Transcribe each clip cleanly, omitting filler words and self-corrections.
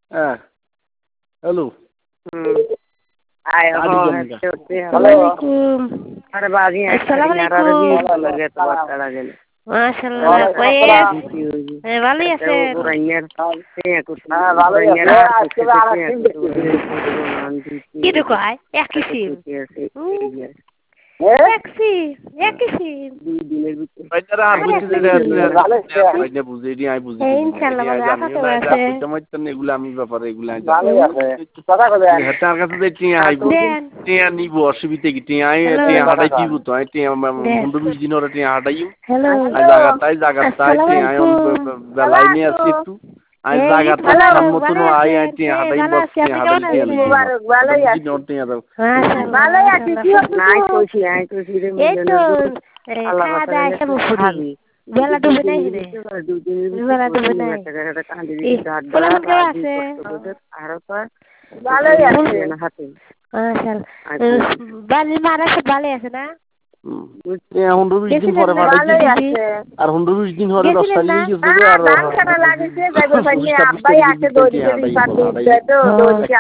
হ্যাঁ হ্যালো আয় আদি হো জমিটা আসসালামাইকুম আরে বাজি আসসালামাইকুম লাগে তো বাচ্চারা গেলে মাশাআল্লাহ কই ভালো আছেন কি রে কয় একই সিম একই সিম বাইদারা আর বুঝতে বাইদা বুঝে দি আই বুঝি ইনশাআল্লাহ ভালো জানিও না আছে এটা মাইতেন এগুলা আমি ব্যাপারে এগুলা ভালো আছে কথা কইবেন হেতার কাছে যে টিয়া আইবো টিয়া নিব অসুবিধা কি টিয়া হাটাই দিব তো টিয়া 15-20 দিন ওরে টিয়া হাটাইও জায়গা টিয়া বেলাই নিয়ে আসি একটু আই জায়গা তো সম্মত নো আই টিয়া হাটাই বস টিয়া হাটাই ভালোই আছে ভালোই আছে কি নাই কইছি রে এই তো খাওয়া দাওয়া এসে মুফুরি বেলা ডুবে নাই রে বেলা ডুবে নাই পোলাপান কেউ আছে ভালোই আছে না হাতে বাড়ির মারা সব ভালো আছে না 15-20 দিন পরে ভাড়াই আর 15-20 দিন হরে 10 তারিখ গেছে আর ধান কাটা লাগিছে যাইবো ভাই আব্বাই আছে দড়ি পাট দিতে তো দড়ি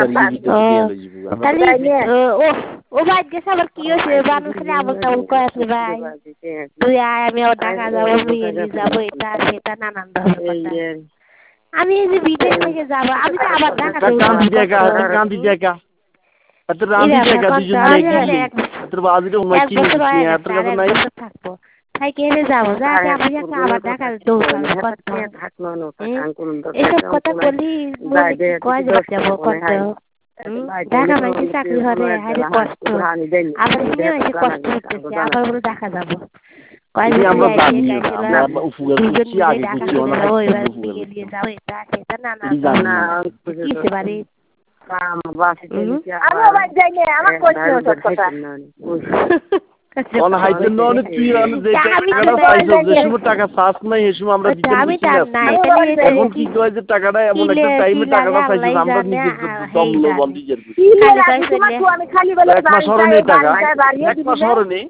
ও ভাই গেছে আবার কি হয়েছে বানর খেলে আবল তাবল কয় আছে ভাই তুই আয় আমি আবার ঢাকা যাবো মেয়ে যাবো এটা সেটা নানান ধরনের আমি এই যে বিদেশ থেকে যাবো আমি তো আবার ঢাকা কান্দি দেখা এত রান্দি দেখা দুজনে তোর বাজিটা উমাই কি এত কথা নাই থাকবো তাই কেনে যাবো যা আমি আবার ঢাকা দৌড়াবো এসব কথা বলি কয় যাবো কত ঢাকা মাইছি চাকরি ঘরে হাইরে কষ্ট আবার এখানে এসে কষ্ট করতেছে আবার বলে ঢাকা যাবো কয় আমরা জানি আমরা উফুগা করছি আগে করছি না নিয়ে যাবো এটা সেটা না কিসে বাড়ি কোন হাইতেন ননে তুই আন যে টাকাটা পাইছো যে সময় টাকা ফাস নাই এই সময় আমরা দিতে আমি না এখন কি কয় যে টাকাটা এমন একটা টাইমে টাকাটা পাইছো আমরা নিজে দমলো বন্ধি যার আমি খালি বলে এক মাস হরে নেই টাকা এক মাস হরে নেই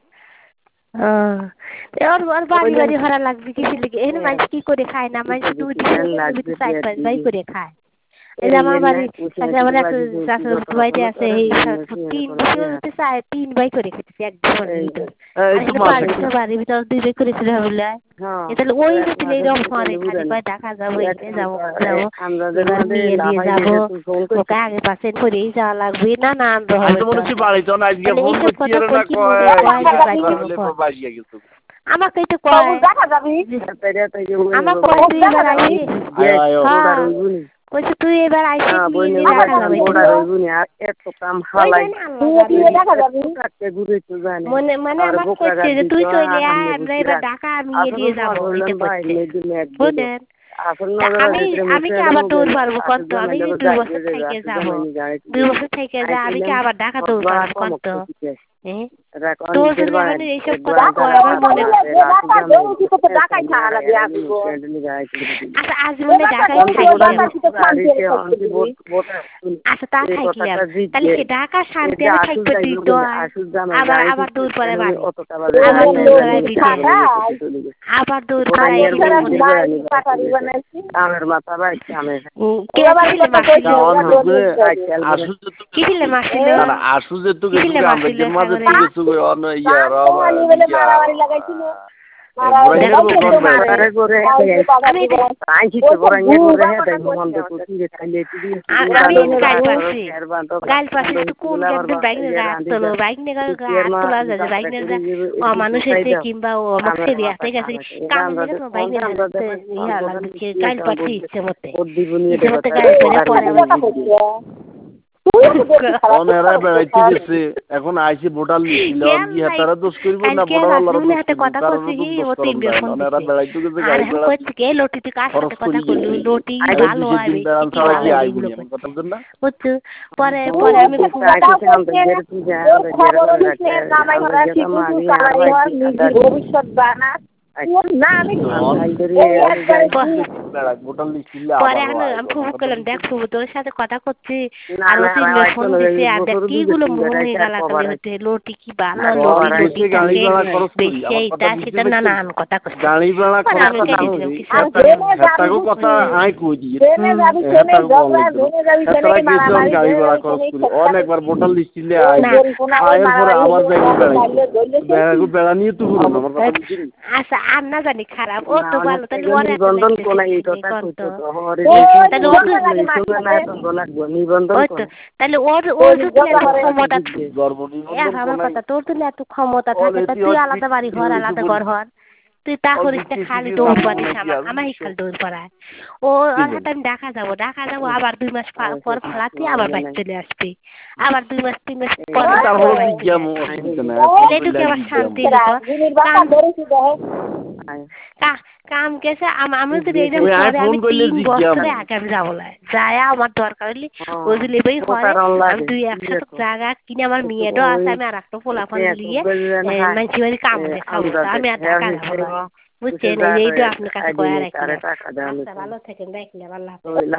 ওর বাড়ি হরা লাগবে কিছু লিখে এখানে মানুষ কি করে খায় না মানুষ 2 দিন 4-5 ভাই করে খায় এই যে আমার বাড়ি আমার একটা বাড়িতে আছে এই 3 ভাই করে খেতেছি একদম বাড়ির ভিতর 2 ভাই করে ছিল বলে তাহলে ওই ছিল এরকম করে খালি কয় ঢাকা যাবো এখানে যাবো এবার নিয়ে যাবো ওকে আগে পাশে করেই যাওয়া লাগবে না না আমাকে তো কয় আমাকে কইছে তুই এবার আইছিস মানে আমার কইছে যে তুই চলে আয় আমরা এবার ঢাকা নিয়ে দিয়ে যাবো বুঝলেন আমি কি আবার দৌড় পারবো কত আমি 2 বছর থেকে যাবো 2 বছর থেকে যা আমি কি আবার ঢাকা দৌড় পারবো কত তোর জন্য মানে এইসব কথা আমার মনে আচ্ছা আজ মনে ঢাকায় আচ্ছা তা থাকলাম তাহলে সে ঢাকা শান্তি থাকবে দিত আবার আবার দূর পরে আবার দূর পরে দিতে আবার দূর পরে কি ছিল মাসিল আসু যে তো মাঝে কিছু অন্য ইয়ার মারামারি লাগাইছিল মানুষের কিংবা গাইল পাচ্ছি ইচ্ছে মতে এখন আইসি ভোটার লিস্ট কি হাতারা দোষ করব না ভোটার পরে পরে আমি ভবিষ্যৎ বানা না আমি পরে আমি ফুবু করলাম দেখ ফুবু তোর সাথে কথা করছি আর ও তিনবার ফোন দিছে আর দেখ কিগুলো মুহে গালাগালি হচ্ছে লোটি কি ভালো লোটি বেশি এইটা সেটা নানান কথা করছে গাড়ি ভাড়া আমি কেটে দিলাম কিছু হেতাগো কথা আই কই দিয়ে গাড়ি ভাড়া খরচ করি অনেকবার বোতল দিছিলে আয়ের পরে আবার ব্যাগু বেড়া নিয়ে তো ঘুরুন আমার কথা বুঝিনি আচ্ছা আর না জানি খারাপ ও তো ভালো তাহলে ওর নিবন্ধন কোন এই কথা কইতো তো হরে তাহলে ওর ক্ষমতা আমার কথা তোর তো এত ক্ষমতা থাকে তা তুই আলাদা বাড়ি ঘর আলাদা ঘর হর তুই তা করিস খালি দৌড় পারিস আমার খালি দৌড় পাড়ায় ও ওর হাতে আমি দেখা যাবো আবার 2 মাস পর ফালাতে আবার বাড়ি চলে আসবি আবার 2 মাস 3 মাস পর এটুকু আবার শান্তি কাম কেছে আমি তো এই পরে আমি 3 বছরে আগে আমি যাবো যায় আমার দরকার হলে ওই যে লেবেই হয় আমি 2-1 শতক জায়গা কিনে আমার মেয়েটাও আছে আমি আর একটা পোলাপান নিয়ে মানসি বাড়ি কাম দেখাবো আমি আর ঢাকা যাবো না বুঝছেন এইটা আপনার কাছে কয়া রাখি ভালো থাকেন রাখলে আল্লাহ